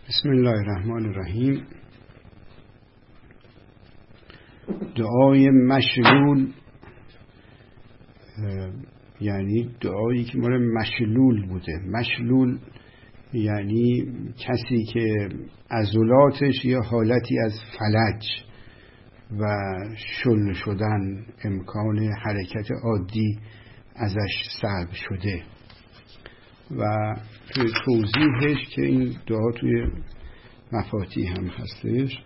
بسم الله الرحمن الرحیم. دعای مشلول یعنی دعایی که مال مشلول بوده. مشلول یعنی کسی که عضلاتش یا حالتی از فلج و شل شدن، امکان حرکت عادی ازش سلب شده. و توی توضیحش که این دعا توی مفاتیح هم هستش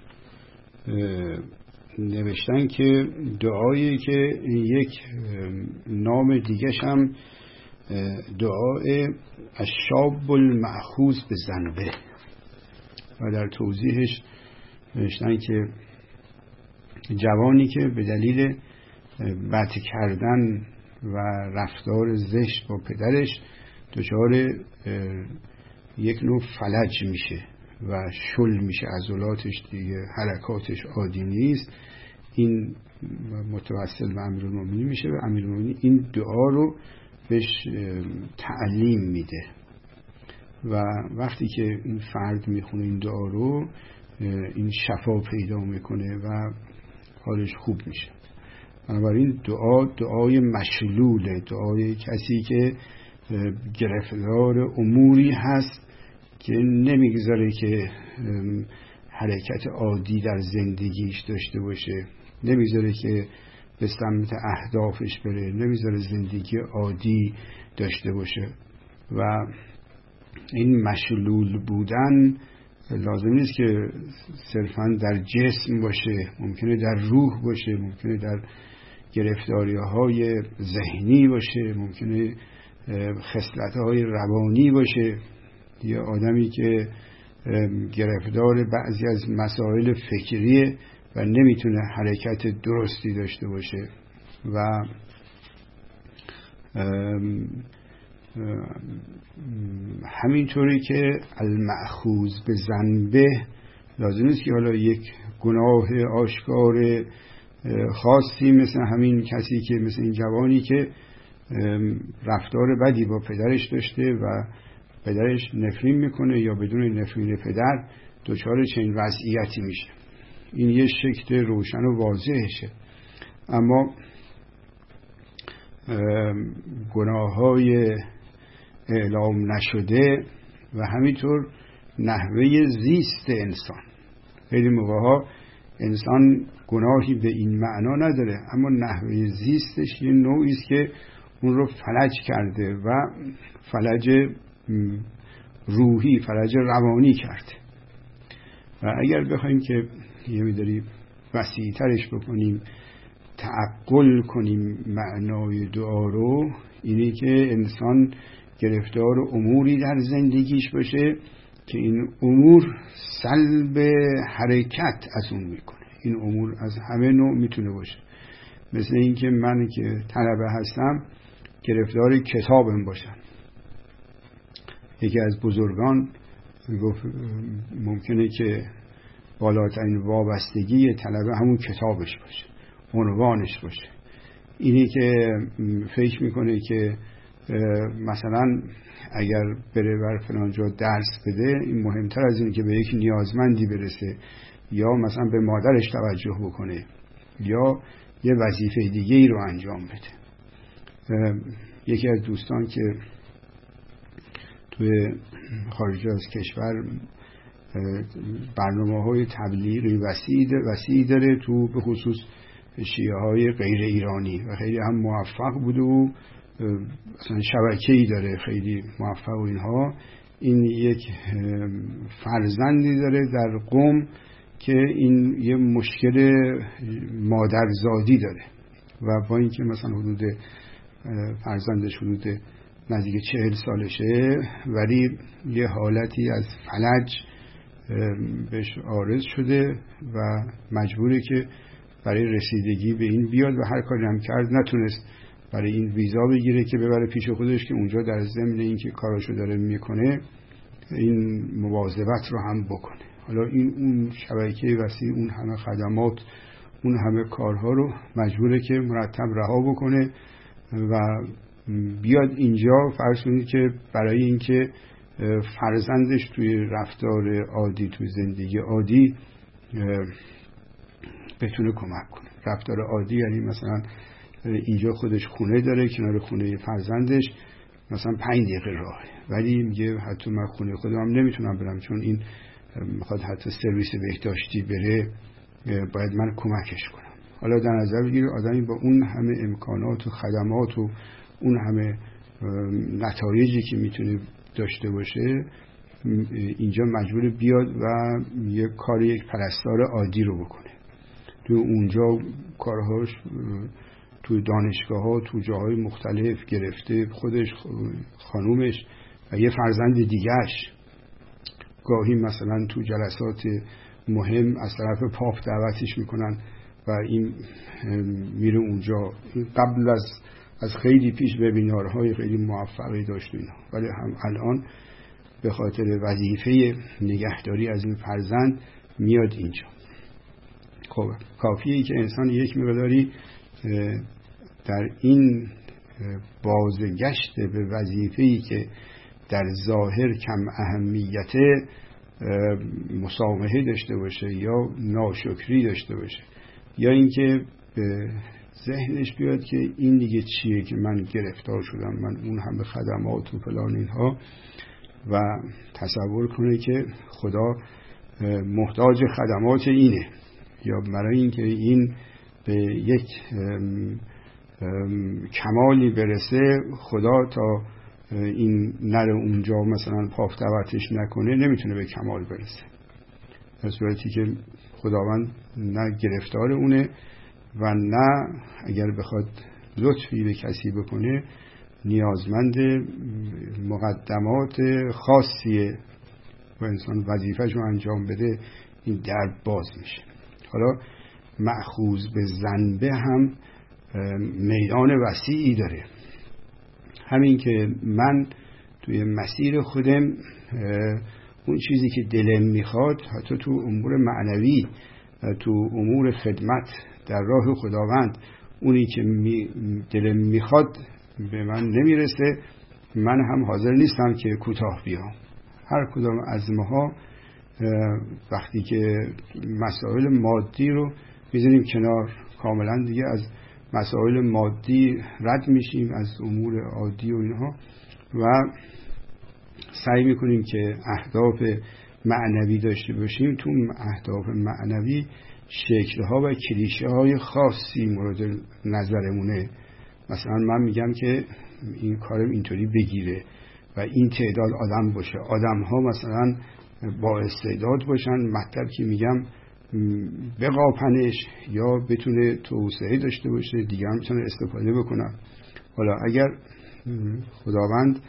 نوشتن که دعایی که یک نام دیگش هم دعای الشاب المأخوذ به ذنبه، و در توضیحش نوشتن که جوانی که به دلیل بد کردن و رفتار زشت با پدرش دچار یک نوع فلج میشه و شل میشه، عضلاتش دیگه حرکاتش عادی نیست، این متوسل به امیرالمومنین میشه و امیرالمومنین این دعا رو بهش تعلیم میده و وقتی که این فرد میخونه این دعا رو این شفا پیدا میکنه و حالش خوب میشه. بنابراین دعای مشلوله، دعای کسی که گرفتار اموری هست که نمیگذاره که حرکت عادی در زندگیش داشته باشه، نمیذاره که به سمت اهدافش بره، نمیذاره زندگی عادی داشته باشه. و این مشلول بودن لازم نیست که صرفا در جسم باشه، ممکنه در روح باشه، ممکنه در گرفتاری‌های ذهنی باشه، ممکنه خصلت‌های روانی باشه. یه آدمی که گرفتار بعضی از مسائل فکریه و نمیتونه حرکت درستی داشته باشه و همینطوری که المأخوذ به ذنبه لازم نیست که حالا یک گناه آشکار خاصی مثل همین کسی که مثل این جوانی که رفتار بدی با پدرش داشته و پدرش نفرین میکنه یا بدون نفرین پدر دچار چنین وضعیتی میشه. این یه شکل روشن و واضحشه. اما گناههای اعلام نشده و همینطور نحوه زیست انسان، خیلی موقعها انسان گناهی به این معنا نداره اما نحوه زیستش یه نوعی است که اون رو فلج کرده و فلج روحی، فلج روانی کرده. و اگر بخوایم که یه مقداری وسیع‌ترش بکنیم، تعقل کنیم معنای دعا رو، اینی که انسان گرفتار اموری در زندگیش باشه که این امور سلب حرکت از اون میکنه. این امور از همه نوع میتونه باشه، مثل این که من که طلبه هستم گرفتار کتابم باشم. یکی از بزرگان گفت ممکنه که بالاترین وابستگی طلبه همون کتابش باشه، عنوانش باشه. اینی که فکر میکنه که مثلا اگر بره بر فلان جا درس بده این مهمتر از اینه که به یک نیازمندی برسه یا مثلا به مادرش توجه بکنه یا یه وظیفه دیگه ای رو انجام بده. یکی از دوستان که توی خارج از کشور برنامه‌های تبلیغی وسیعی داره، تو به خصوص شیعه های غیر ایرانی، و خیلی هم موفق بوده و اصلا شبکه‌ای داره خیلی موفق و اینها. این یک فرزندی داره در قم که این یه مشکل مادرزادی داره و با اینکه مثلا حدود فرزندش حدود نزدیک 40 سالشه ولی یه حالتی از فلج بهش عارض شده و مجبوره که برای رسیدگی به این بیاد و هر کاری هم کرد نتونست برای این ویزا بگیره که ببره پیش خودش که اونجا در ضمن این که کاراشو داره میکنه این مواظبت رو هم بکنه. حالا این اون شبکه وسیع، اون همه خدمات، اون همه کارها رو مجبوره که مرتب رها بکنه و بیاد اینجا. فرض کنید که برای اینکه فرزندش توی رفتار عادی، توی زندگی عادی بتونه کمک کنه. رفتار عادی یعنی مثلا اینجا خودش خونه داره، کنار خونه فرزندش مثلا 5 دقیقه راهه، ولی میگه حتی من خونه خودم هم نمیتونم برم چون این میخواد حتی سرویس بهداشتی بره، باید من کمکش کنم. حالا در نظر بگیر آدمی با اون همه امکانات و خدمات و اون همه نتایجی که میتونه داشته باشه، اینجا مجبور بیاد و یک کار یک پرستار عادی رو بکنه. تو اونجا کارهاش تو دانشگاه ها، تو جاهای مختلف گرفته، خودش، خانومش و یه فرزند دیگهش گاهی مثلا تو جلسات مهم از طرف پاپ دعوتش میکنن و این میره اونجا. قبل از خیلی پیش وبینارهای خیلی موفقی داشت اینا، ولی هم الان به خاطر وظیفه نگهداری از این فرزند میاد اینجا. خب کافیه که انسان یک مقداری در این بازگشت به وظیفه‌ای که در ظاهر کم اهمیته مسامحه داشته باشه یا ناشکری داشته باشه، یا اینکه به ذهنش بیاد که این دیگه چیه که من گرفتار شدم، من اون همه خدمات و فلان اینها، و تصور کنه که خدا محتاج خدمات اینه، یا برای اینکه این به یک کمالی برسه خدا تا این نره اونجا مثلا پاپ دعوتش نکنه نمیتونه به کمال برسه. در صورتی که خداوند نه گرفتار اونه و نه اگر بخواد لطفی به کسی بکنه نیازمند مقدمات خاصیه و انسان وظیفه‌ش رو انجام بده، این در باز میشه. حالا مأخوذ به ذنبه هم میدان وسیعی داره. همین که من توی مسیر خودم اون چیزی که دلم میخواد، حتی تو امور معنوی، تو امور خدمت در راه خداوند، اونی که دلم میخواد به من نمیرسه، من هم حاضر نیستم که کوتاه بیام. هر کدام از ماها وقتی که مسائل مادی رو میذاریم کنار، کاملا دیگه از مسائل مادی رد میشیم، از امور عادی و اینها، و سعی میکنیم که اهداف معنوی داشته باشیم. تو اهداف معنوی شکل‌ها و کلیشه‌های خاصی مورد نظرمونه. مثلا من میگم که این کارم اینطوری بگیره و این تعداد آدم باشه، آدم‌ها مثلا با استعداد باشن، مطلب که میگم بقاپنش یا بتونه توسعه داشته باشه، دیگه هم بتونه استفاده بکنن. حالا اگر خداوند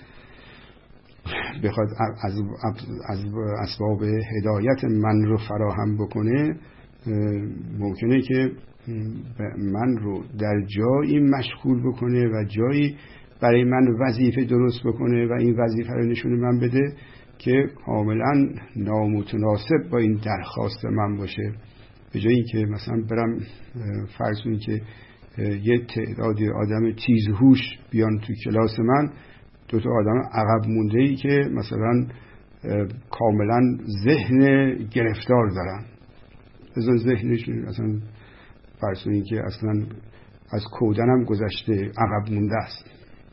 بخواد از اسباب هدایت من رو فراهم بکنه، ممکنه که من رو در جایی مشغول بکنه و جایی برای من وظیفه درست بکنه و این وظیفه رو نشون من بده که کاملا نامتناسب با این درخواست من باشه. به جایی که مثلا برم فرض کنید که یه تعدادی آدم تیزهوش بیان تو کلاس من، 2 تا آدم عقب مونده‌ای که مثلا کاملا ذهن گرفتار دارن، مثلا ذهنش مثلا فرض کنید که اصلا از کودنم گذشته، عقب مونده است،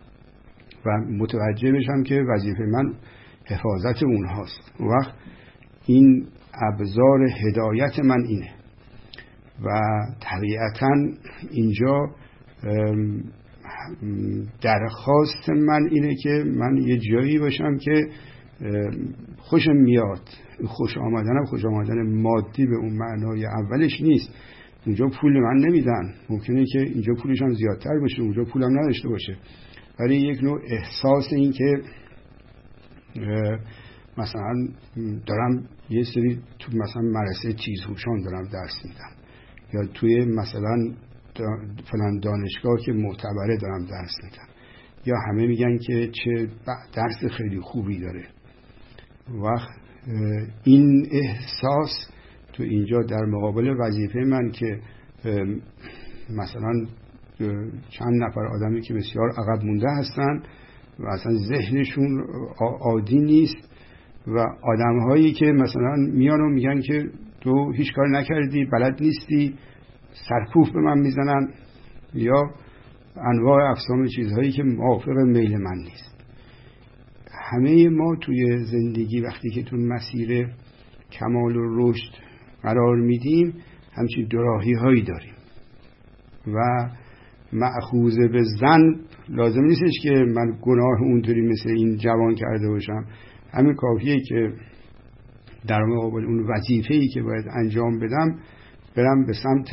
و متوجه بشم که وظیفه من حفاظت اونهاست. وقت این ابزار هدایت من اینه و طبیعتاً اینجا درخواست من اینه که من یه جایی باشم که خوشم میاد. خوش آمدنم خوش آمدن مادی به اون معنای اولش نیست. اونجا پول من نمیدن، ممکنه که اینجا پولش هم زیادتر باشه، اونجا پولم نداشته باشه، ولی یک نوع احساس این که مثلا دارم یه سری تو مثلا مدرسه تیزهوشان دارم درس میدم، یا توی مثلا فلان دانشگاه که معتبره دارم درس میدم، یا همه میگن که چه درس خیلی خوبی داره. وقت این احساس تو اینجا در مقابل وظیفه من که مثلا چند نفر آدمی که بسیار عقب مونده هستن و اصلا ذهنشون عادی نیست و آدم هایی که مثلا میان و میگن که تو هیچ کار نکردی، بلد نیستی، سرکوف به من میزنن یا انواع اقسام چیزهایی که موافق میل من نیست. همه ما توی زندگی وقتی که تو مسیر کمال و رشد قرار میدیم همچین دوراهی هایی داریم و مأخوذ به ذنب لازم نیستش که من گناه اونطوری مثل این جوان کرده باشم. همین کافیه که در مقابل اون وظیفه‌ای که باید انجام بدم برم به سمت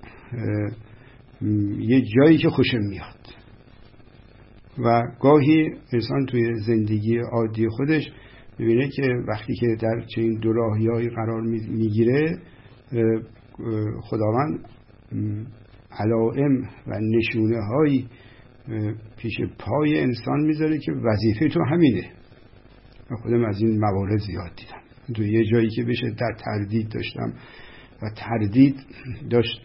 یه جایی که خوشم میاد. و گاهی انسان توی زندگی عادی خودش میبینه که وقتی که در چنین دوراهی‌هایی قرار میگیره خداوند علائم و نشونه هایی پیش پای انسان میذاره که وظیفه تو همینه. من خودم از این موارد زیاد دیدم. تو یه جایی که بشه در تردید داشتم و تردید داشت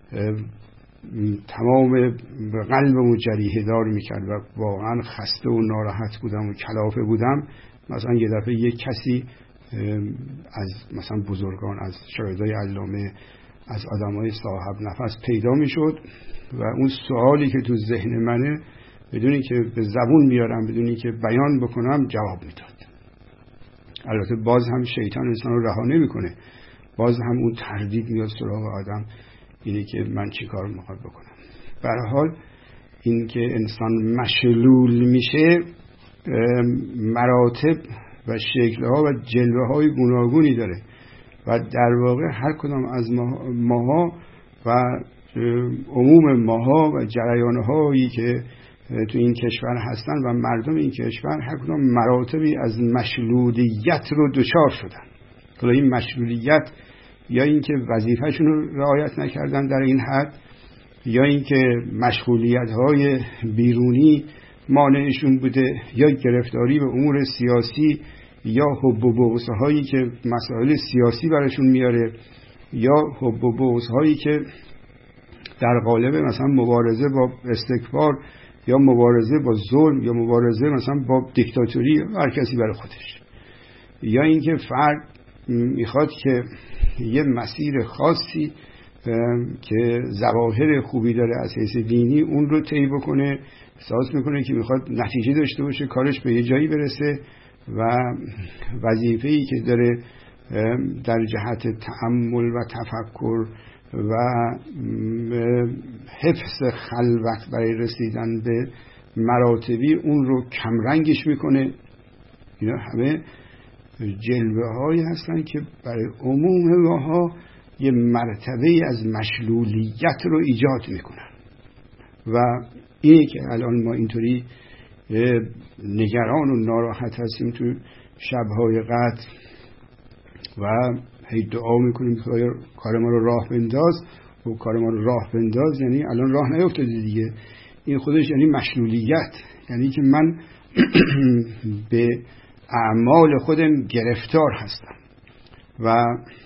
تمام قلبمو جریحه دار میکرد و واقعا خسته و ناراحت بودم و کلافه بودم. مثلا یه دفعه یک کسی از مثلا بزرگان، از شاگردای علامه، از آدمای صاحب نفس پیدا میشد و اون سوالی که تو ذهن منه بدونی که به زبون میارم، بدونی که بیان بکنم، جواب میداد. البته باز هم شیطان انسان رو رها نمیکنه، باز هم اون تردید میاد سراغ آدم، اینه که من چی کار میخوام بکنم. به هر حال این که انسان مشلول میشه مراتب و شکل‌ها و جلوه‌های گوناگونی داره و در واقع هر کدام از ماها و عموم ماها و جریان‌هایی که تو این کشور هستن و مردم این کشور هر کدام مراتبی از مشلولیت رو دچار شدن. حالا این مشلولیت یا اینکه وظیفه‌شون رو رعایت نکردن در این حد، یا اینکه مشغولیت‌های بیرونی مانعشون بوده، یا گرفتاری به امور سیاسی، یا حب و بغض‌هایی که مسائل سیاسی براشون میاره، یا حب و بغض‌هایی که در قالب مثلا مبارزه با استکبار یا مبارزه با ظلم یا مبارزه مثلا با دیکتاتوری هر کسی برای خودش، یا اینکه فرد میخواد که یه مسیر خاصی که ظواهر خوبی داره از حیث دینی اون رو طی بکنه، احساس میکنه که میخواد نتیجه داشته باشه، کارش به یه جایی برسه و وظیفه‌ای که داره در جهت تأمل و تفکر و حفظ خلوت برای رسیدن به مراتبی اون رو کمرنگش میکنه. اینا همه جلوه هایی هستن که برای عموم ماها یه مرتبه از مشلولیت رو ایجاد میکنن و اینه که الان ما اینطوری نگران و ناراحت هستیم تو شبهای قدر و هی دعا میکنیم که کار ما رو راه بنداز. و کار ما رو راه بنداز یعنی الان راه نیفتاده دیگه. این خودش یعنی مشلولیت، یعنی که من به اعمال خودم گرفتار هستم و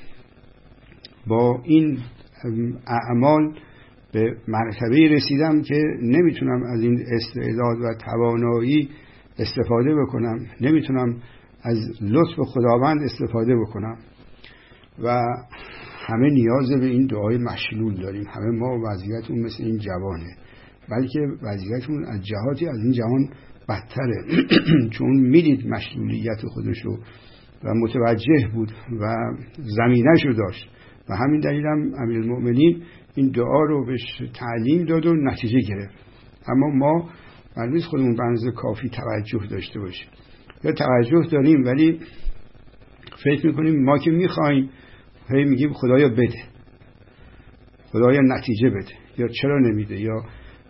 با این اعمال به مرتبه رسیدم که نمیتونم از این استعداد و توانایی استفاده بکنم، نمیتونم از لطف خداوند استفاده بکنم و همه نیاز به این دعای مشلول داریم. همه ما وضعیتمون مثل این جوانه، بلکه وضعیتمون از جهاتی از این جوان بدتره چون میدید مشلولیت خودشو و متوجه بود و زمینه‌شو داشت و همین دلیل هم امیرالمؤمنین این دعا رو بهش تعلیم داد و نتیجه گرفت. اما ما برمیز خودمون به اندازه کافی توجه داشته باشیم، یا توجه داریم ولی فکر میکنیم ما که میخوایم، هی میگیم خدایا بده، خدایا نتیجه بده، یا چرا نمیده، یا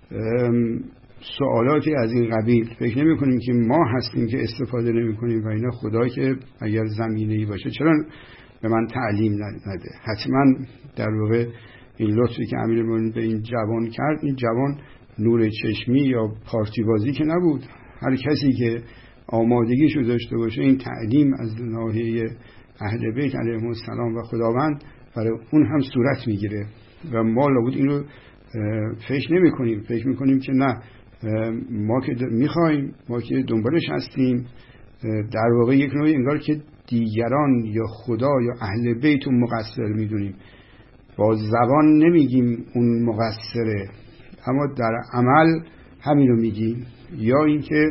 سوالاتی از این قبیل. فکر نمی کنیم که ما هستیم که استفاده نمی کنیم و اینا خدا که اگر زمینه‌ای باشه چرا به من تعلیم نده. حتما در واقع این لطفی که امیرالمومنین به این جوان کرد، این جوان نور چشمی یا پارتی بازی که نبود. هر کسی که آمادگیشو داشته باشه این تعلیم از ناحیه اهل بیت علیهم السلام و خداوند برای اون هم صورت میگیره و ما لابد این رو فکر نمی کنیم. فکر می کنیم که نه، ما که میخوایم، ما که دنبالش هستیم، در واقع یک نوعی انگار که دیگران یا خدا یا اهل بیت اون مقصر میدونیم. با زبان نمیگیم اون مقصره، اما در عمل همین رو میگیم. یا اینکه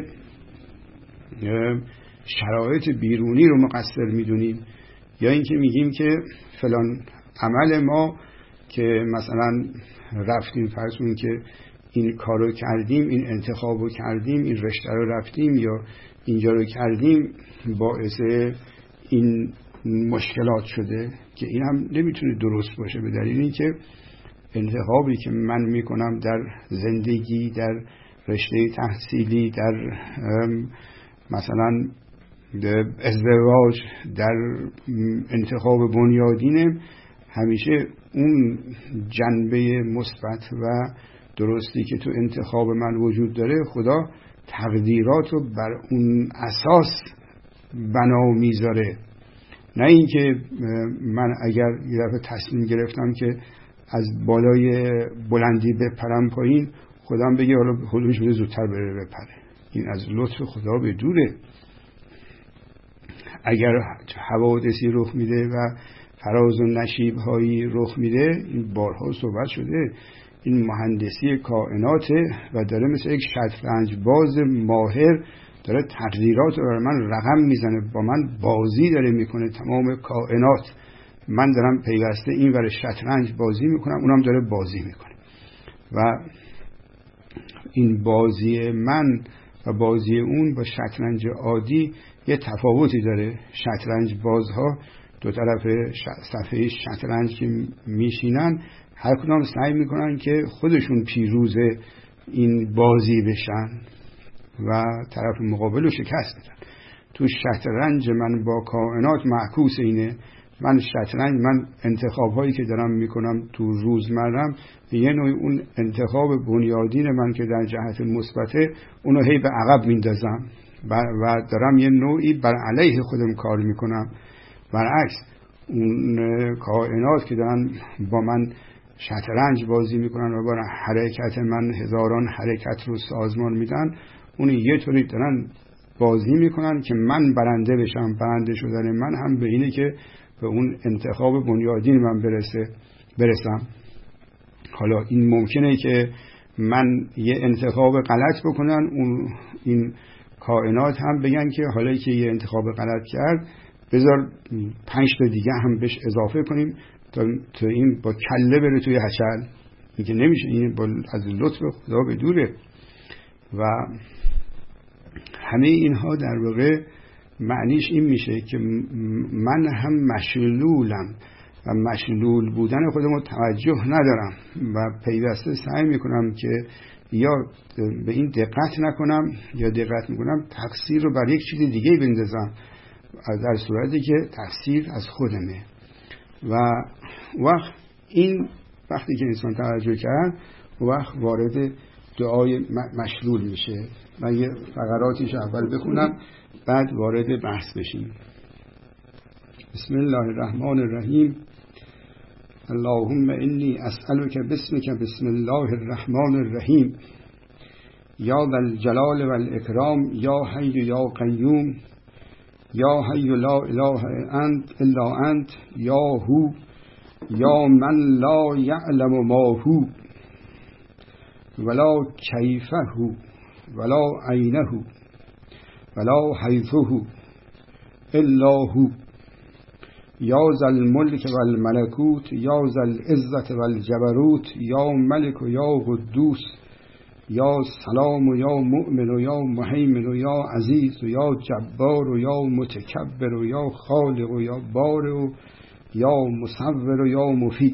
شرایط بیرونی رو مقصر میدونیم، یا اینکه میگیم که فلان عمل ما که مثلا رفتیم، فرض کنیم که این کارو کردیم، این انتخابو کردیم، این رشته رو رفتیم یا اینجا رو کردیم، باعث این مشکلات شده، که این هم نمیتونه درست باشه، به دلیل اینکه انتخابی که من میکنم در زندگی، در رشته تحصیلی، در مثلا ازدواج، در انتخاب بنیادینم، همیشه اون جنبه مثبت و درستی که تو انتخاب من وجود داره، خدا تقدیرات رو بر اون اساس بنا میذاره. نه اینکه من اگر یه دفعه تصمیم گرفتم که از بالای بلندی بپرم پایین، خدا بگه حالا خودش بده زودتر بره بپره. این از لطف خدا به دوره. اگر حوادثی رخ میده و فراز و نشیب هایی رخ میده، این بارها صحبت شده، این مهندسی کائناته و داره مثل یک شطرنج باز ماهر داره تقدیرات رو برای من رقم میزنه، با من بازی داره میکنه. تمام کائنات، من دارم پیوسته این ور شطرنج بازی میکنم، اونم داره بازی میکنه. و این بازی من و بازی اون با شطرنج عادی یه تفاوتی داره. شطرنج بازها دو طرف صفحه شطرنج که میشینن، هر کدام سعی میکنن که خودشون پیروز این بازی بشن و طرف مقابل رو شکست بدن. تو شطرنج من با کائنات معکوس اینه. من انتخاب هایی که دارم میکنم تو روزمرم، یه نوع اون انتخاب بنیادین من که در جهت مثبته، اونو هی به عقب میندازم و دارم یه نوعی بر علیه خودم کار میکنم. برعکس اون کائنات که دارن با من شطرنج بازی میکنن و برای حرکت من هزاران حرکت رو سازمان میدن، اون یه طوری دارن بازی میکنن که من برنده بشم. برنده شدن من هم به اینه که به اون انتخاب بنیادین من برسم. حالا این ممکنه که من یه انتخاب غلط بکنن، این کائنات هم بگن که حالا که یه انتخاب غلط کرد، بذار 5 تا دیگه هم بهش اضافه کنیم تا این با کله بره توی هچل. این که نمیشه، این از لطف خدا به دوره. و همه اینها در واقع معنیش این میشه که من هم مشلولم و مشلول بودن خودم رو توجه ندارم و پیوسته سعی میکنم که یا به این دقت نکنم یا دقت میکنم تقصیر رو بر یک چیز دیگه بندازم، در صورتی که تقصیر از خودمه. و وقتی که انسان توجه کرد، وقت وارد دعای مشلول میشه. من یه فقراتیش اول بخونم، بعد وارد بحث بشیم. بسم الله الرحمن الرحیم. اللهم انی اسألک باسمک بسم الله الرحمن الرحیم. یا ذا الجلال والاکرام، یا حی یا قیوم، یا حی لا اله الا انت، یا هو، یا من لا یعلم ما هو ولا کیفه ولا عینه ولا حیثه الا هو، یا ذا الملک والملکوت، یا ذا العزة والجبروت، یا ملک و یا قدوس، یا سلام و یا مؤمن و یا مهیمن و یا عزیز و یا جبار و یا متکبر و یا خالق و یا بارئ و یا مصور و یا مفید.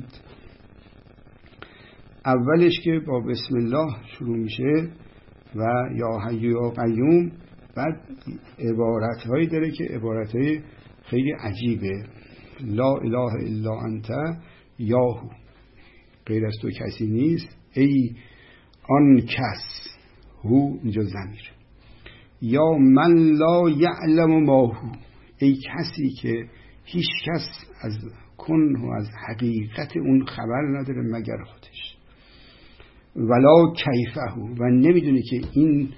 اولش که با بسم الله شروع میشه و یا حی یا قیوم، بعد عبارتهایی داره که عبارتهای خیلی عجیبه. لا اله الا انت یاهو، غیر از تو کسی نیست، ای آن کس، هو اینجا ضمیر. یا من لا یعلم ما هو، ای کسی که هیچ کس از کن و از حقیقت اون خبر نداره مگر خودش. ولا کیفه و نمیدونه که این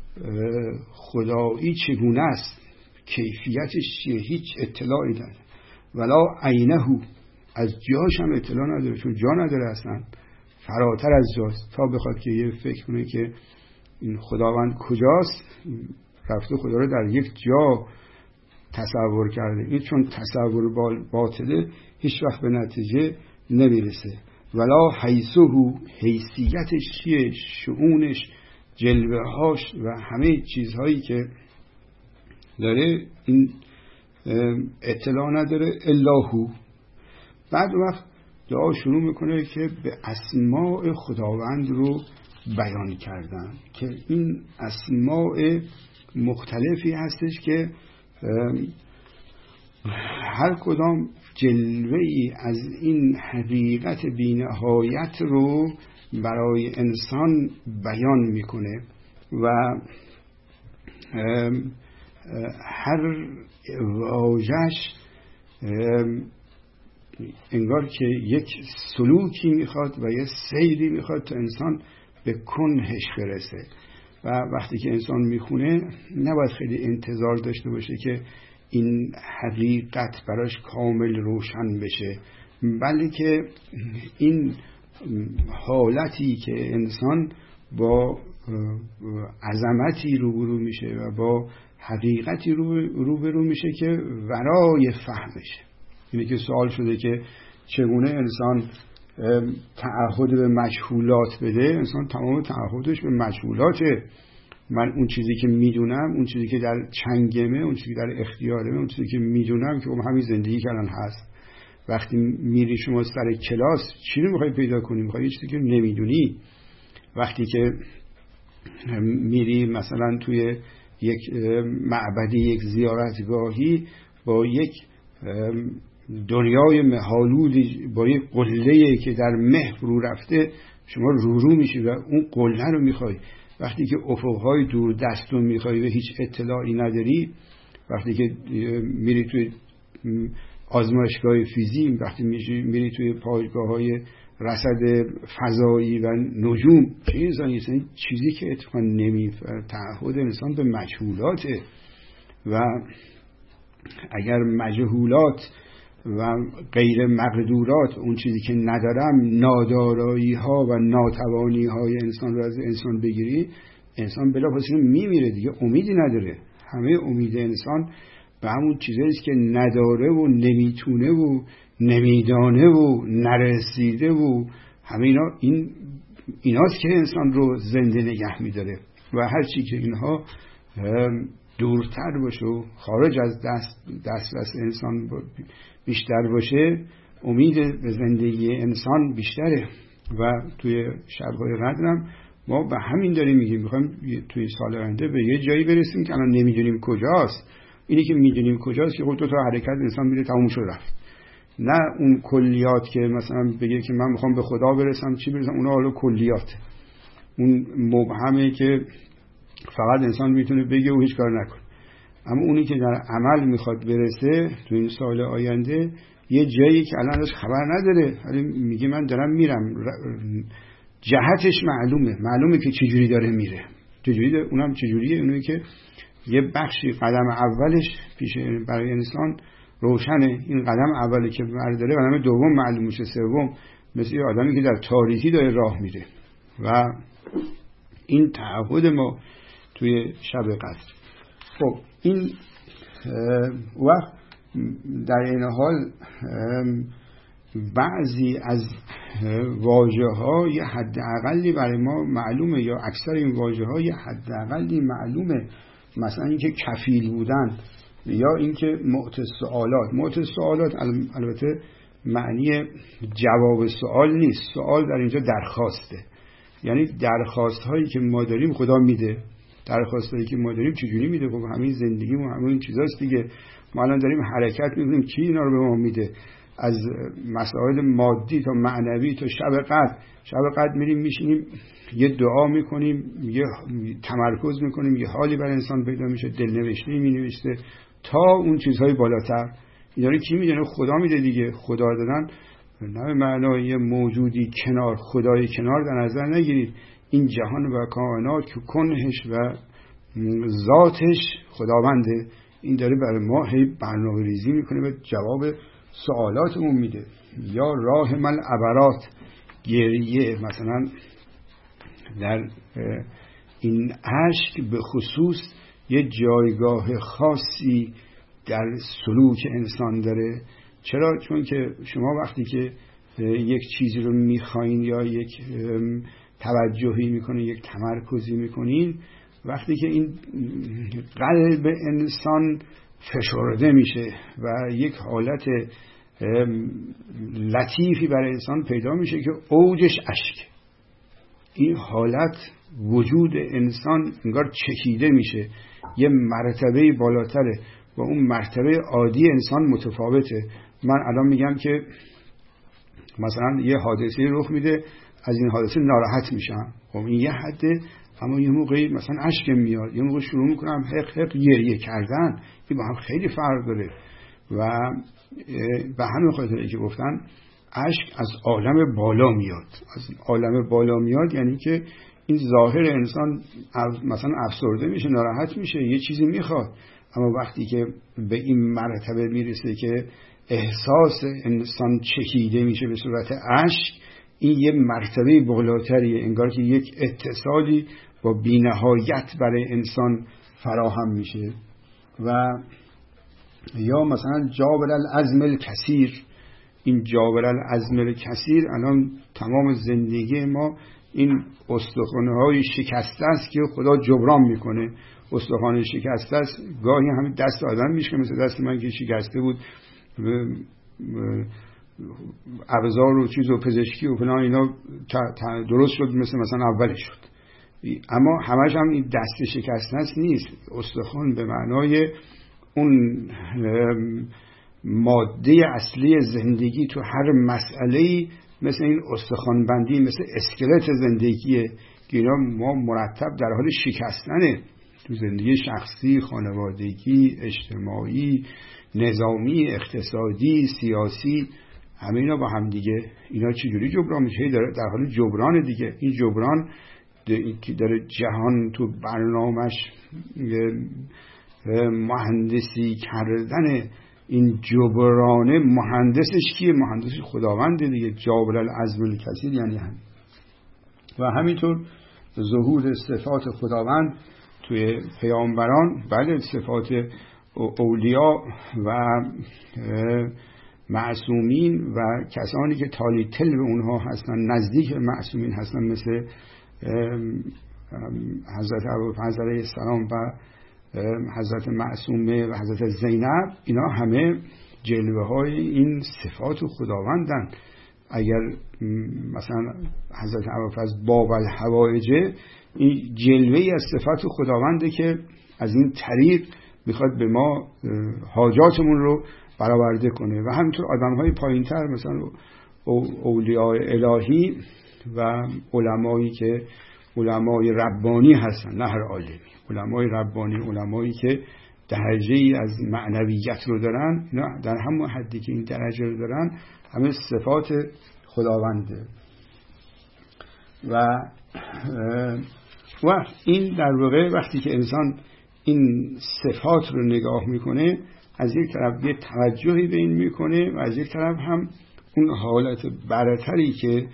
خدایی چگونه است، کیفیتش چیه، هیچ اطلاعی نداره. ولا عینه، از جاش هم اطلاع نداره، چون جا نداره اصلا، فراتر از جاست تا بخواد که یه فکر کنه که این خداوند کجاست. رفته خدا رو در یک جا تصور کرده. این چون تصور باطله هیچ وقت به نتیجه نمیرسه. ولا حیثه، حیثیتش چیه، شؤونش، جلوه هاش و همه چیزهایی که داره این اطلاع نداره. اللهو. بعد وقت دعا شروع میکنه که به اسماء خداوند رو بیان کردن که این اسماء مختلفی هستش که هر کدام جلوه‌ای از این حقیقت بی‌نهایت رو برای انسان بیان میکنه و هر واژه‌اش انگار که یک سلوکی میخواد و یک سیری میخواد تا انسان به کنهش برسه. و وقتی که انسان میخونه نباید خیلی انتظار داشته باشه که این حقیقت براش کامل روشن بشه، بلکه این حالتی که انسان با عظمتی روبرو میشه و با حقیقتی روبرو میشه که ورای فهمشه. اینه که سوال شده که چگونه انسان تعهد به مجهولات بده. انسان تمام تعهدش به مجهولاته. من اون چیزی که میدونم، اون چیزی که در چنگمه، اون چیزی که در اختیارمه، اون چیزی که میدونم که همین زندگی کردن هست. وقتی میری شما سر کلاس چی رو میخوای پیدا کنی؟ میخوای یه چیزی که نمیدونی. وقتی که میری مثلا توی یک معبدی، یک زیارتگاهی، با یک دنیای مه‌آلودی، با یک قله‌ای که در مه فرو رفته شما رو میشی و اون قله رو میخوای. وقتی که افقهای دور دست رو میخوای و هیچ اطلاعی نداری، وقتی که میری توی آزمایشگاه فیزیک، وقتی میری توی پایگاه‌های رصد فضایی و نجوم، چیزی که اتفاقا تعهد انسان به مجهولاته و اگر مجهولات و غیر مقدورات، اون چیزی که ندارم، نادارایی ها و ناتوانی های انسان رو از انسان بگیری، انسان بلافاصله میمیره دیگه، امیدی نداره. همه امید انسان به همون چیزایی است که نداره و نمیتونه و نمیدانه و نرسیده و همه ایناست که انسان رو زنده نگه میداره. و هر چی که اینها دورتر باشه و خارج از دسترس انسان بیشتر باشه، امید به زندگی انسان بیشتره. و توی شب‌های قدرم ما به همین داریم میگیم میخوایم توی سال آینده به یه جایی برسیم که الان نمیدونیم کجاست. اینی که میدونیم کجاست که خود تو حرکت انسان میره تموم شد رفت. نه اون کلیات که مثلا بگه که من میخوام به خدا برسم، چی برسم، اونا حالا کلیات، اون مبهمه که فقط انسان میتونه بگه و هیچ کار نکنه. اما اونی که در عمل میخواد برسه تو این سال آینده، یه جایی که الان ازش خبر نداره ولی میگه من دارم میرم، جهتش معلومه که چجوری داره میره. چجوری اونم چجوریه؟ اونی که یه بخشی قدم اولش پیش برای انسان روشنه، این قدم اولی که برداره قدم دوم معلوم میشه، سوم مثل یه آدمی که در تاریکی داره راه میره. و این تعهد ما توی شب قدر. خب این وقت در این حال بعضی از واژه‌ها یه حداقلی برای ما معلومه، یا اکثر این واژه‌ها یه حداقلی معلومه. مثلا اینکه کفیل بودن، یا اینکه معطی السؤالات البته معنی جواب سوال نیست. سوال در اینجا درخواسته، یعنی درخواست هایی که ما داریم خدا میده. درخواست هایی که ما داریم چجوری میده؟ خب همین زندگی و همین چیزاست دیگه. ما الان داریم حرکت میکنیم، کی اینا رو به ما میده؟ از مسائل مادی تا معنوی تا شب قدر میریم میشینیم یه دعا میکنیم، یه تمرکز میکنیم، یه حالی برای انسان پیدا میشه، دلنوشته مینوشته تا اون چیزهای بالاتر. اینا رو کی میدونه؟ خدا میده دیگه. خدا دادن نه به معنای موجودی کنار، خدای کنار در نظر نگیرید. این جهان و کائنات که کنهش و ذاتش خداونده، این داره برای ما هی برنامه ریزی میکنه و جواب سوالاتمون میده. یا راه من عبرات، گریه مثلا در این اشک به خصوص یه جایگاه خاصی در سلوک انسان داره. چرا؟ چون که شما وقتی که یک چیزی رو میخواین یا یک توجهی میکنین، یک تمرکزی میکنین، وقتی که این قلب انسان فشرده میشه و یک حالت لطیفی برای انسان پیدا میشه که اوجش اشک، این حالت وجود انسان انگار چکیده میشه، یه مرتبه بالاتره و اون مرتبه عادی انسان متفاوته. من الان میگم که مثلا یه حادثه رخ میده، از این حادثه ناراحت میشم، خب این یه حده، اما یه موقعی مثلا اشکم میاد، یه موقع شروع میکنم حق گریه کردن، این با هم خیلی فرق داره. و به همین خاطره که گفتن اشک از عالم بالا میاد. از عالم بالا میاد یعنی که این ظاهر انسان مثلا افسرده میشه، ناراحت میشه، یه چیزی میخواد، اما وقتی که به این مرتبه میرسه که احساس انسان چکیده میشه به صورت اشک، این یه مرتبه بالاتریه، انگار که یک اتصالی با بی‌نهایت برای انسان فراهم میشه. و یا مثلا جابر العزم الکثیر، این جابر العزم الکثیر الان تمام زندگی ما این استخوان‌های شکسته است که خدا جبران میکنه. استخوان شکسته است گاهی همین دست آدم میشه، مثل دست من که شکسته بود، ابزار و چیز و پزشکی و فلان اینا درست شد مثلا اولش شد، اما همش هم این دست شکسته است نیست. استخوان به معنای اون ماده اصلی زندگی تو هر مسئله‌ای، مثل این استخوان بندی، مثل اسکلت زندگیه که اینا ما مرتب در حال شکستنه تو زندگی شخصی، خانوادگی، اجتماعی، نظامی، اقتصادی، سیاسی، همه اینا با هم دیگه. اینا چجوری جبران میشه؟ در حال جبران دیگه. این جبران که داره جهان تو برنامه‌اش مهندسی کردن، این جبرانه مهندسش کیه؟ مهندسش خداونده دیگه. جابر العزم الکثیر یعنی هم. و همینطور ظهور صفات خداوند توی پیامبران، بله صفات اولیا و معصومین و کسانی که تالی تل به اونها هستن، نزدیک معصومین هستن، مثل حضرت ابوالفضل علیه السلام و حضرت معصومه و حضرت زینب، اینا همه جلوه های این صفات خداوندن. اگر مثلا حضرت ابوالفضل باب الحوائج، این جلوه از صفات خداونده که از این طریق میخواد به ما حاجاتمون رو برآورده کنه. و همینطور آدم های پایین تر، مثلا اولیاء الهی و علمایی که علمای ربانی هستن، نه هر عالمی، علمای ربانی، علمایی که درجه‌ای از معنویت رو دارن، اینا در همون حدی که این درجه رو دارن همه صفات خداونده. و این در واقع وقتی که انسان این صفات رو نگاه میکنه، از یک طرف یه توجهی به این میکنه و از یک طرف هم اون حالت برتری که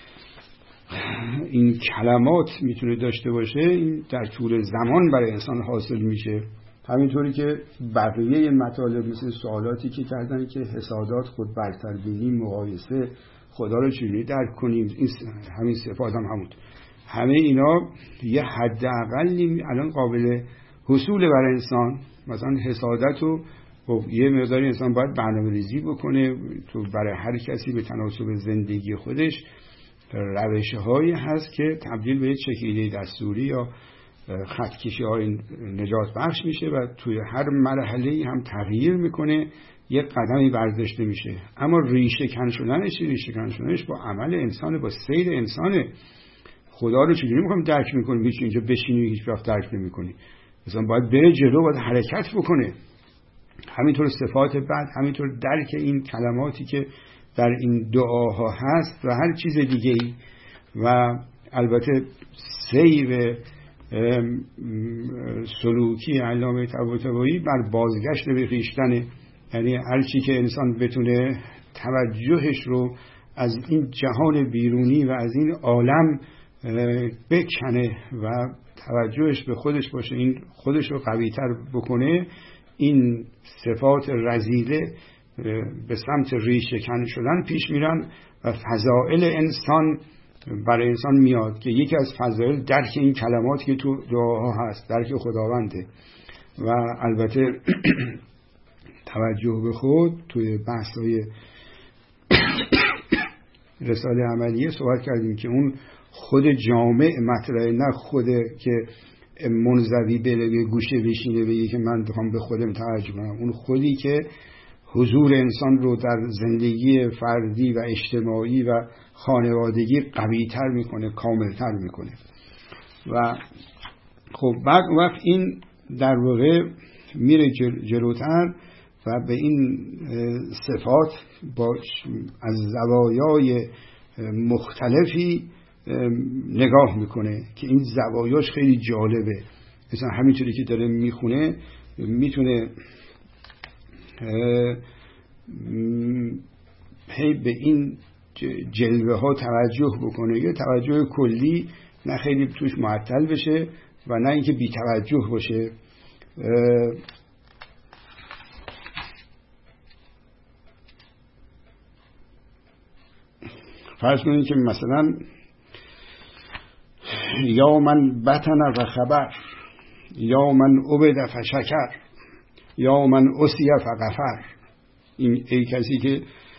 این کلمات میتونه داشته باشه، این در طول زمان برای انسان حاصل میشه. همینطوری که بقیه مطالب مثل سوالاتی که کردن که حسادات، خود برتربینی، مقایسه، خدا رو چجوری درک کنیم، این همین صفات هم همون، همه اینا یه حداقلی الان قابل حصول برای انسان. مثلا حسادت رو یه مقداری انسان باید برنامه‌ریزی بکنه، تو برای هر کسی به تناسب زندگی خودش روش‌هایی هست که تبدیل به چکیده دستوری یا خطکشی های نجات بخش میشه و توی هر مرحله‌ای هم تغییر میکنه، یک قدمی برداشته میشه. اما ریشه کن شدنش با عمل انسان، با سیر انسانه. خدا رو چجوری میخوایم درک میکنیم؟ اینجا بشینی هیچ وقت درک نمیکنی. مثلا باید بره جلو، باید حرکت بکنه. همینطور صفات بعد، همینطور درک این کلماتی که در این دعاها هست و هر چیز دیگه‌ای، و البته سیر سلوکی علامه طباطبایی بر بازگشت به خویشتن، یعنی هر چی که انسان بتونه توجهش رو از این جهان بیرونی و از این عالم بکنه و توجهش به خودش باشه، این خودش رو قوی‌تر بکنه، این صفات رذیله به سمت ریشه‌کن شدن پیش میرن و فضائل انسان برای انسان میاد که یکی از فضائل درک این کلماتی که تو دعاها هست، درک خداونده. و البته توجه به خود توی بحث‌های رساله عملیه صحبت کردیم که اون خود جامع مطرحه، نه خود که منزوی به گوشه بشینه بگه که من بخوام به خودم توجه کنم، اون خودی که حضور انسان رو در زندگی فردی و اجتماعی و خانوادگی قوی‌تر میکنه، کاملتر میکنه. و خب بعد وقت این در واقع میره جلوتر و به این صفات از زوایای مختلفی نگاه میکنه که این زوایاش خیلی جالبه. مثلا همینطوری که داره میخونه میتونه به این جلوه ها توجه بکنه، یه توجه کلی، نه خیلی توش معطل بشه و نه اینکه بی توجه باشه. فرض کنید که مثلا یا من بطن و خبر، یا من عبد فشکر، یا من اسی فغفر. این ای کسی که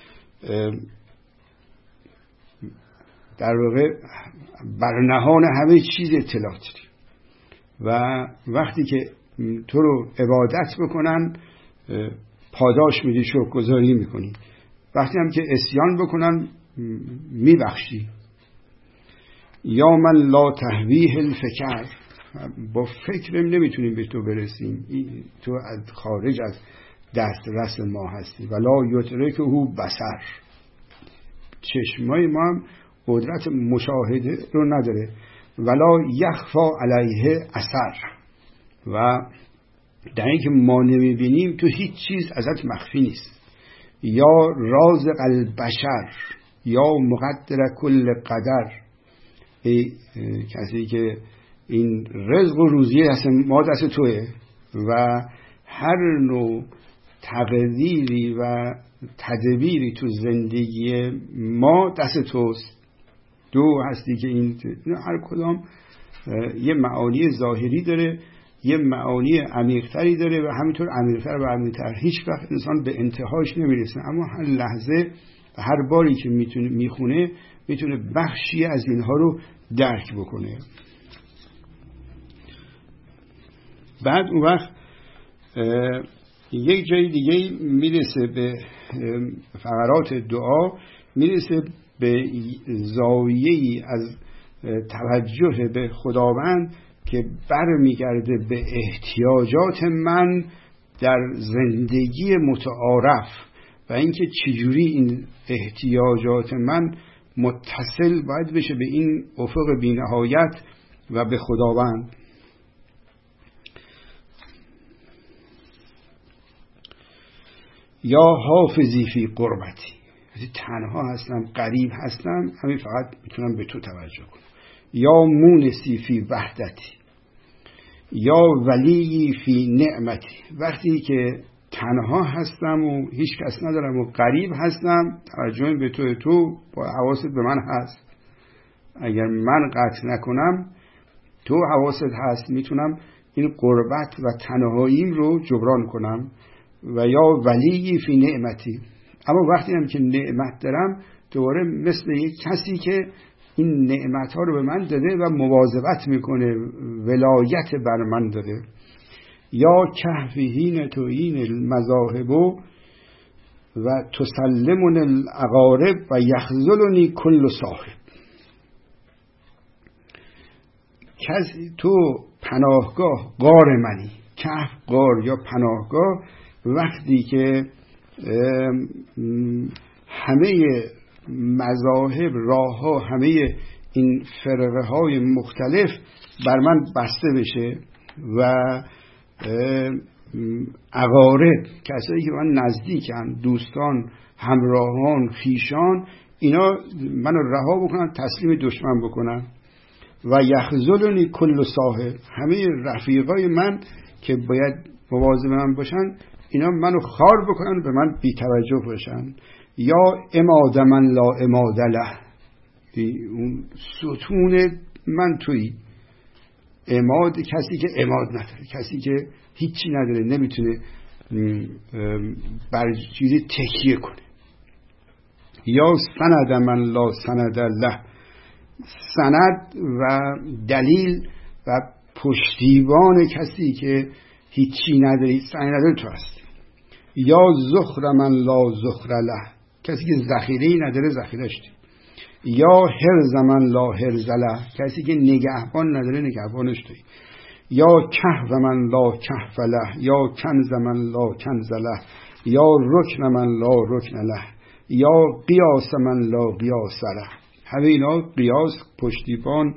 در واقع بر نهان همه چیز اطلاع داری و وقتی که تو رو عبادت بکنن پاداش میدی، شکرگزاری میکنی، وقتی هم که عصیان بکنن میبخشی. یا من لا تهویه الفکر، با فکرم نمیتونیم به تو برسیم، تو خارج از دسترس ما هستی. ولا یدرکه بصر، چشمای ما هم قدرت مشاهده رو نداره. ولا یخفا علیه اثر، و در اینکه ما نمیبینیم تو هیچ چیز ازت مخفی نیست. یا رازق البشر، یا مقدر کل قدر، کسی که این رزق و روزی هست ما دست توه و هر نوع تقدیری و تدبیری تو زندگی ما دست توست. دو هستی که این هر کدام یه معانی ظاهری داره، یه معانی عمیق‌تری داره و همینطور عمیق‌تر و عمیق‌تر. هیچ وقت انسان به انتهاش نمیرسه، اما هر لحظه و هر باری که میخونه میتونه بخشی از اینها رو درک بکنه. بعد اون وقت یک جای دیگه میرسه به فقرات دعا، میرسه به زاویه‌ای از توجه به خداوند که برمیگرده به احتیاجات من در زندگی متعارف و اینکه چجوری این احتیاجات من متصل باید بشه به این افق بی‌نهایت و به خداوند. یا حافظی فی قربتی، تنها هستم، غریب هستم، همین فقط میتونم به تو توجه کنم. یا مونسی فی وحدتی، یا ولی فی نعمتی، وقتی که تنها هستم و هیچ کس ندارم و غریب هستم، توجه به تو با حواست به من هست. اگر من قطع نکنم تو حواست هست، میتونم این غربت و تنهاییم رو جبران کنم. و یا ولی فی نعمتی، اما وقتی هم که نعمت دارم دوباره مثل یک کسی که این نعمت ها رو به من داده و مواظبت میکنه، ولایت بر من داده. یا کهفهین توین المذاهب و تسلمون الاقارب و یخذلنی کل صاحب، کسی تو پناهگاه غار منی، کهف غار یا پناهگاه، وقتی که همه مذاهب، راه ها، همه این فرقه های مختلف بر من بسته بشه و اقارب، کسایی که من نزدیکن، دوستان، همراهان، خویشان، اینا منو رها بکنن، تسلیم دشمن بکنن. و یخذلنی کل صاحب، همه رفیقای من که باید مواظب من باشن اینا منو خار بکنن، به من بی توجه باشن. یا اماد من لا اماد له، اون ستون من تویی. اماد کسی که اماد نداره، کسی که هیچی نداره، نمیتونه بر چیزی تکیه کنه. یا سند من لا سند له، سند و دلیل و پشتیبان کسی که هیچی نداری، سند تو هست. یا زخر من لا زخر له، کسی که ذخیره‌ای نداره، ذخیره‌اش تویی. یا حرز من لا حرز له، کسی که نگهبان نداره، نگهبانش تویی. یا کهف من لا کهف له، یا کنز من لا کنز له، یا رکن من لا رکن له، یا قیاس من لا قیاس له. همه اینا قیاس، پشتیبان،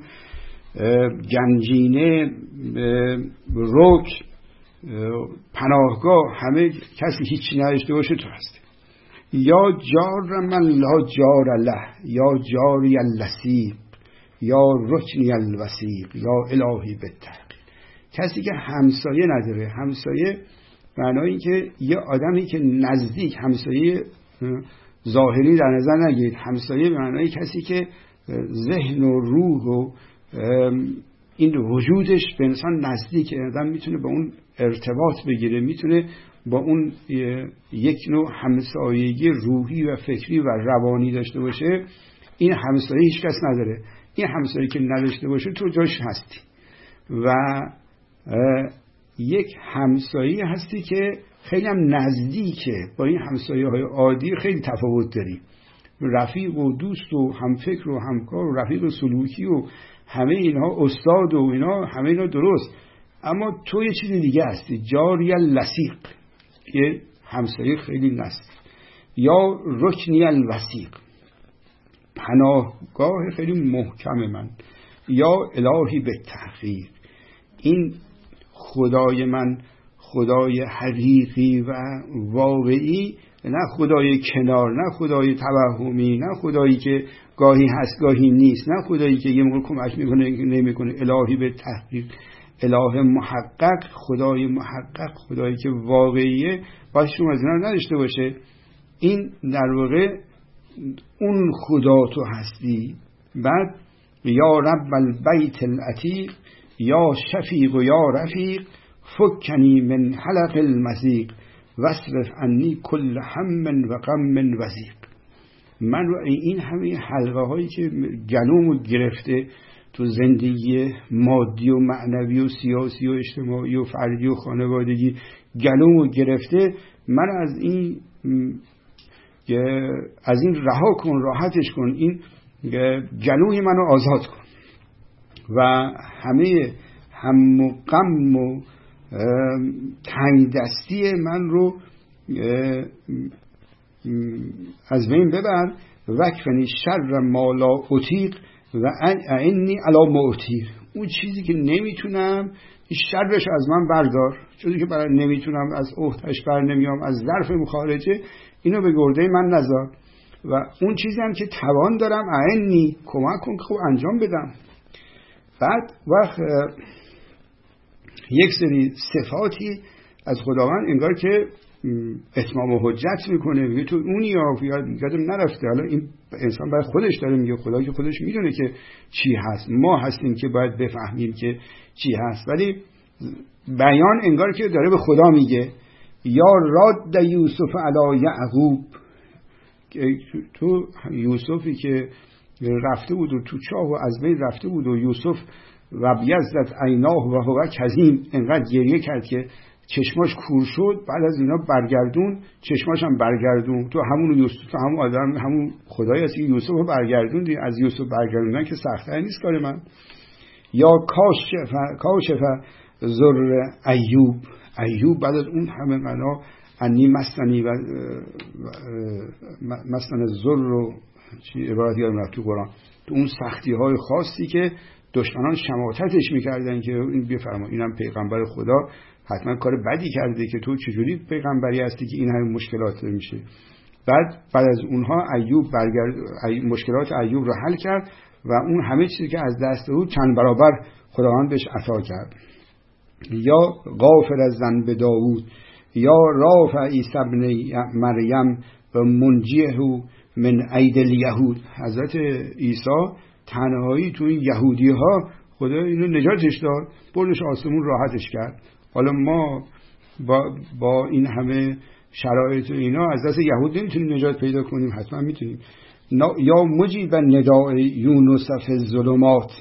گنجینه، رکن، پناهگاه، همه کسی هیچی نداشته باشه تو هستی. یا جار من لا جار له، یا جاری اللسیق، یا رکنی الوسیق، یا الهی بالتحقیق. کسی که همسایه نداره. همسایه معنایی که یه آدمی که نزدیک، همسایه ظاهری در نظر نگیرید، همسایه معنایی کسی که ذهن و روح و این وجودش به انسان نزدیک، آدم میتونه با اون ارتباط بگیره، میتونه با اون یک نوع همسایگی روحی و فکری و روانی داشته باشه. این همسایه هیچ کس نداره. این همسایه که نداشته باشه تو جاش هستی. و یک همسایه هستی که خیلی هم نزدیکه، با این همسایه های عادی خیلی تفاوت داری. رفیق و دوست و همفکر و همکار و رفیق سلوکی و همه اینها، استاد و اینا، همه اینا درست، اما تو یه چیز دیگه هستی. جاری اللسیق، یه همسایه خیلی نزدیک. یا رکنی الوسیق، پناهگاه خیلی محکم من. یا الهی به تحقیق، این خدای من خدای حقیقی و واقعی، نه خدای کنار، نه خدای توهمی، نه خدایی که گاهی هست گاهی نیست، نه خدایی که یه موقع کمک میکنه نمیکنه. الهی به تحقیق، اله محقق، خدای محقق، خدایی که واقعیه، باید شما از اینا نداشته باشه. این در واقع اون خدا تو هستی. بعد یا رب البیت العتیق، یا شفیق و یا رفیق، فکنی من حلق المزیق، واصرف عنی کل هم و غم وزیق. من رو این همه حلقه هایی که گلومو گرفته تو زندگی مادی و معنوی و سیاسی و اجتماعی و فردی و خانوادگی، گلومو گرفته، من از این رها کن، راحتش کن، این گلوی منو آزاد کن. و همه هم و غم و تنگ دستی من رو از بین ببر. وکفنی شر ما لا اطیق و اعنی علی ما اطیق، اون چیزی که نمیتونم شرش از من بردار، چیزی که برای نمیتونم از عهده‌اش بر نمیام، از ظرف خارجه، اینو به گرده من نذار. و اون چیزی هم که توان دارم اعنی، کمک کن که خوب انجام بدم. بعد وقت یک سری صفاتی از خداوند انگار که اتمام حجت میکنه، میگه تو اونی یا یادم نرفته. حالا این انسان باید خودش داره میگه، خدا که خودش میدونه که چی هست، ما هستیم که باید بفهمیم که چی هست، ولی بیان انگار که داره به خدا میگه. یا راد یوسف علی یعقوب، تو یوسفی که رفته بود و تو چاه و از بین رفته بود و یوسف و بیزدت عیناه و هو کظیم، انقدر گریه کرد که چشماش کور شد، بعد از اینا برگردون، چشماش هم برگردون. تو همون یوسف، تو همون آدم، همون خدایی هستی که یوسف رو برگردوندی. از یوسف برگردوندن که سخته نیست کار من. یا کاشف زر ایوب، ایوب بعد از اون همه غنا انی مسنی و مسن الضر و عبارتی ها تو قرآن، تو اون سختی های خاصی که دشمنان شماتتش میکردن که این بفرما اینم پیغمبر خدا حتما کار بدی کرده که تو چجوری پیغمبری هستی که این همه مشکلات میشه. بعد از اونها ایوب مشکلات ایوب رو حل کرد و اون همه چیزی که از دست بود چند برابر خداوند بهش عطا کرد. یا غافر از ذنب داوود، یا رافع عیسی ابن مریم و منجیه من اید الیهود. حضرت عیسی تنهایی تو این یهودی ها خدا اینو نجاتش داد، بردش آسمون راحتش کرد. حالا ما با این همه شرایط و اینا از دست یهود نمیتونیم نجات پیدا کنیم؟ حتما میتونیم. یا مجیب نداء یونس فی الظلمات،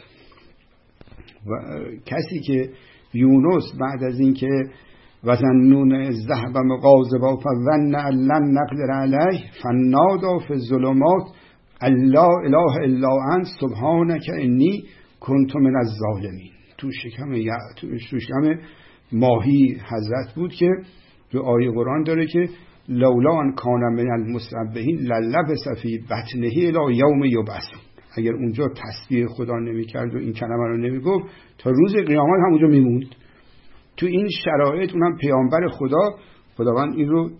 و کسی که یونس بعد از اینکه وظنون اذ ذهب مغاضبا فظن ان لن نقدر علیه فنادی فی الظلمات لا اله الا انت سبحانک انی کنت من الظالمین. تو شکم ماهی حضرت بود که تو آیه قرآن داره که لولا ان کان من المسبحین للبث فی بطنه الی یوم یبعثون. اگر اونجا تسبیح خدا نمی‌کرد و این کلمه رو نمیگفت تا روز قیامت همونجا میموند. تو این شرایط اونم پیامبر خداوند این رو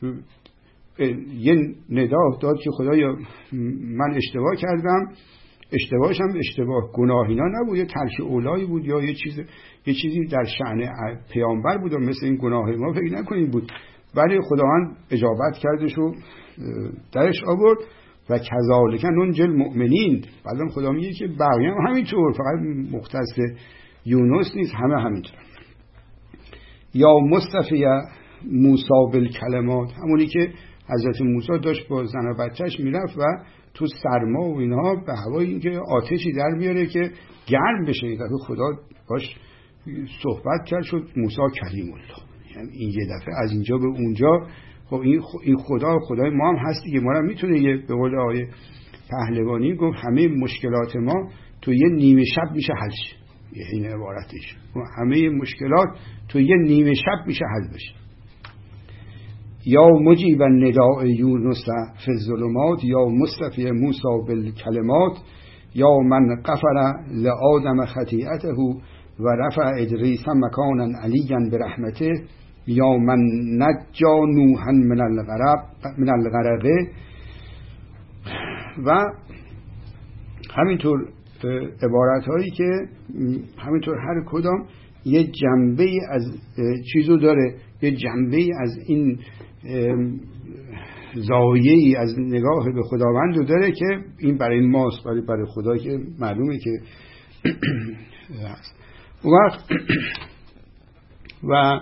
یه ندا داد که خدایا من اشتباه کردم، اشتباهشم اشتباه گناهینا نبود، یه ترک اولایی بود یا یه چیزی در شأن پیامبر بود و مثل این گناه ما فکر نکنید بود، ولی خداوند اجابت کردش و درش آورد. و کذالک ننجی المؤمنین. بعدم خدا میگه که بقیه هم همینطور، فقط مختص یونس نیست، همه همینطور. یا مصطفی موسی بالکلمات، همونی که حضرت موسی داشت با زن و بچهش میرفت و تو سرما و اینها به هوای اینکه آتشی در بیاره که گرم بشه، این دفعه خدا باش صحبت کرد، شد موسی کلیم الله. یعنی این یه دفعه از اینجا به اونجا. خب این خدای ما هم هستی که ما رو میتونه یه به قول آیه پهلوانی گفت همه مشکلات ما تو یه نیمه شب میشه حل شه. این عبارتش، همه مشکلات تو یه نیمه شب میشه حل بشه. یا مجیب نداء یونس فی الظلمات، یا مصطفی موسی بالکلمات، یا من غفر لآدم خطیئته و رفع ادریس مکانا علیا برحمته، یا من نجا نوحا من الغرقه. و همینطور عبارت هایی که همینطور هر کدام یه جنبه از چیزو داره، یه جنبه از این زاویه‌ای از نگاه به خداوند رو داره که این برای ماست، ولی برای خدا که معلومه که هست. و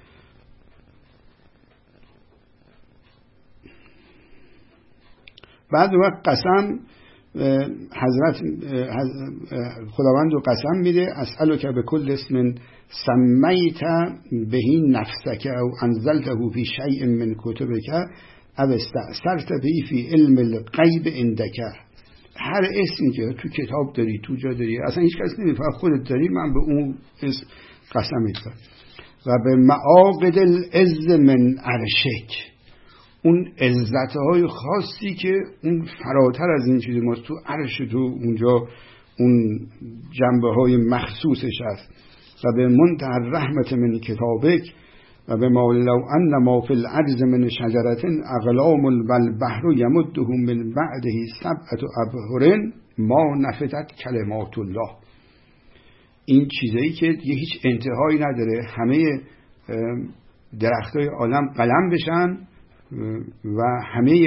بعد وقت قسم حضرت خداوند رو قسم میده اسألک بكل اسم سمیت بهی نفسک او انزلته فی شیء من کتبک او استأثرت به فی علم الغیب عندک. هر اسمی که تو کتاب داری، تو جا داری، اصلا هیچ کس نمیفهمه، خودت داری، من به اون اسم قسم میدم. و به معاقد العز من عرشک، اون عزتهای خاصی که اون فراتر از این چیز ماست، تو عرش تو اونجا اون جنبه های مخصوصش هست. و به منتهى الرحمت من کتابک و به ما لو ان ما فی الارض من شجرة اقلام والبحر یمده من بعده 7 ابحر ما نفدت کلمات الله. این چیزایی که هیچ انتهایی نداره، همه درختای عالم قلم بشن و همه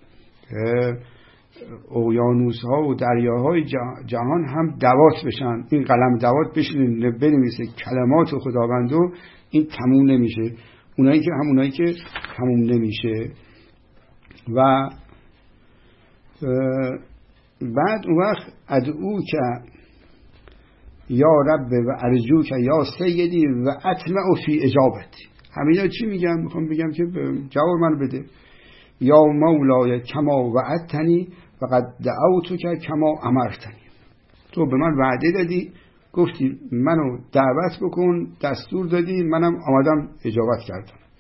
اقیانوس ها و دریاهای جهان هم دوات بشن، این قلم دوات بشن بنویسه کلمات خداوندو، این تموم نمیشه. اونایی که تموم نمیشه. و بعد اون وقت ادعو که یا رب و ارجو که یا سیدی و اطمع فی اجابتی. همینا چی میگم؟ میخوام بگم که جواب من بده. یا مولای کما وعدتنی و قد دعوتک کما امرتنی. تو به من وعده دادی، گفتی منو دعوت بکن، دستور دادی، منم آمدم اجابت کردم.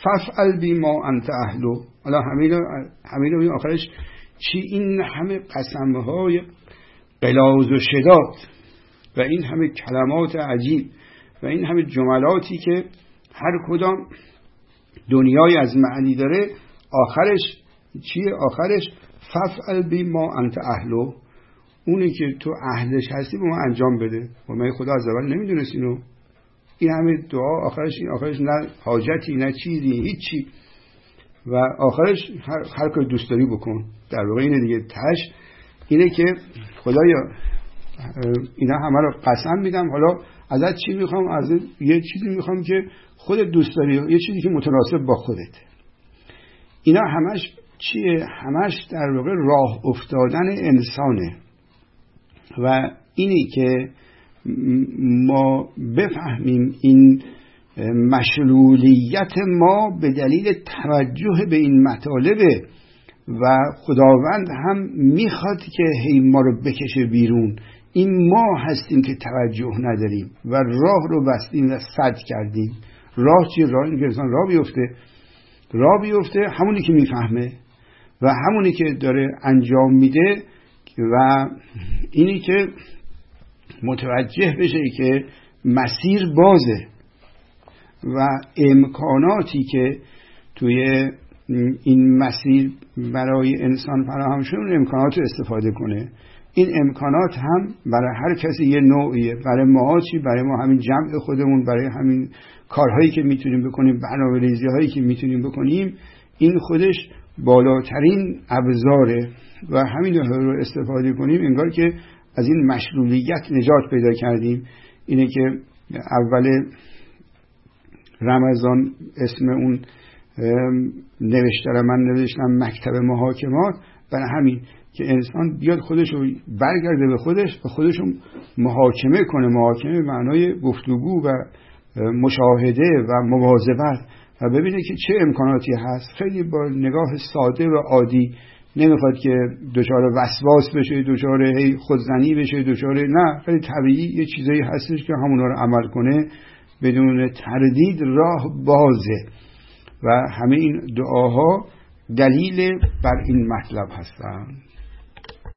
فافعل بما انت اهلو. حالا همین آخرش چی؟ این همه قسمهای غلاظ و شداد و این همه کلمات عجیب و این همه جملاتی که هر کدام دنیای از معنی داره، آخرش چیه؟ آخرش فافعل بما انت اهلو، اونی که تو اهلش هستی به ما انجام بده. و من خدا از اول نمیدونست اینو. این همه دعا آخرش نه حاجتی نه چیزی، هیچی، و آخرش هر کاری دوست داری بکن. در واقع اینه دیگه، تش اینه که خدایا اینا همه رو قسم میدم، حالا ازت چی میخوام؟ از یه چیزی میخوام که خودت دوست داری، یه چیزی که متناسب با خودت. اینا همش چیه؟ همش در واقع راه افتادن انسانه. و اینی که ما بفهمیم این مشلولیت ما به دلیل توجه به این مطالبه و خداوند هم میخواد که هی ما رو بکشه بیرون. این ما هستیم که توجه نداریم و راه رو بستیم و سد کردیم. راه چیه؟ راه این که انسان راه بیفته همونی که میفهمه و همونی که داره انجام میده و اینی که متوجه بشه که مسیر بازه و امکاناتی که توی این مسیر برای انسان فراهم شده اون امکانات رو استفاده کنه. این امکانات هم برای هر کسی یه نوعیه. برای ما چی؟ برای ما همین جمع خودمون، برای همین کارهایی که میتونیم بکنیم، برنامه‌ریزی هایی که میتونیم بکنیم، این خودش بالاترین ابزاره و همین رو استفاده کنیم. انگار که از این مشلولیت نجات پیدا کردیم. اینه که اول رمضان اسم اون نوشته رو من نوشتم مکتب محاکمات، برای همین که انسان بیاد خودش رو برگرده به خودش و خودش رو محاکمه کنه. محاکمه معنای گفتگو و مشاهده و مواظبت و ببینه که چه امکاناتی هست. خیلی با نگاه ساده و عادی، نمیخواد که دچار وسواس بشه، دچار خودزنی بشه، نه، خیلی طبیعی یه چیزایی هستش که همونا رو عمل کنه بدون تردید. راه بازه و همه این دعاها دلیل بر این مطلب هستند.